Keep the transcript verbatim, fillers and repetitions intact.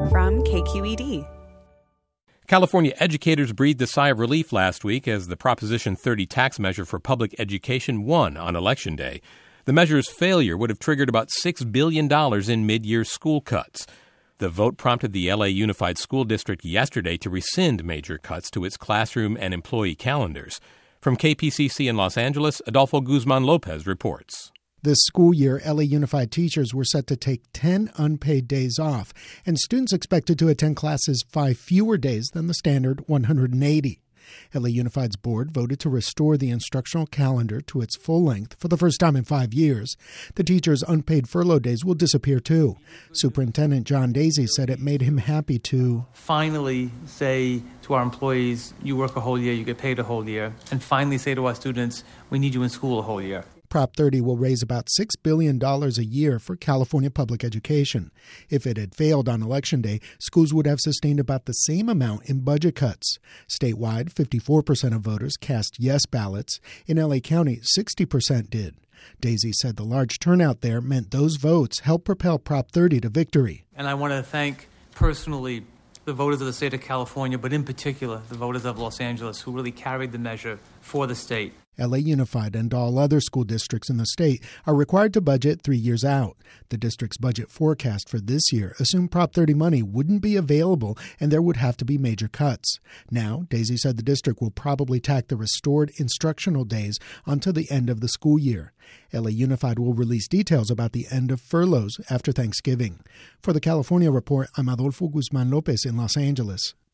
from K Q E D. California educators breathed a sigh of relief last week as the Proposition thirty tax measure for public education won on Election Day. The measure's failure would have triggered about six billion dollars in mid-year school cuts. The vote prompted the L A Unified School District yesterday to rescind major cuts to its classroom and employee calendars. From K P C C in Los Angeles, Adolfo Guzman Lopez reports. This school year, L A Unified teachers were set to take ten unpaid days off, and students expected to attend classes five fewer days than the standard one hundred eighty. L A Unified's board voted to restore the instructional calendar to its full length for the first time in five years. The teachers' unpaid furlough days will disappear too. Superintendent John Daisy said it made him happy to finally say to our employees, you work a whole year, you get paid a whole year, and finally say to our students, we need you in school a whole year. Prop thirty will raise about six billion dollars a year for California public education. If it had failed on Election Day, schools would have sustained about the same amount in budget cuts. Statewide, fifty-four percent of voters cast yes ballots. In L A County, sixty percent did. Daisy said the large turnout there meant those votes helped propel Prop thirty to victory. And I want to thank personally the voters of the state of California, but in particular the voters of Los Angeles, who really carried the measure for the state. L A Unified and all other school districts in the state are required to budget three years out. The district's budget forecast for this year assumed Prop thirty money wouldn't be available and there would have to be major cuts. Now, Daisy said the district will probably tack the restored instructional days onto the end of the school year. L A Unified will release details about the end of furloughs after Thanksgiving. For the California Report, I'm Adolfo Guzman Lopez in Los Angeles.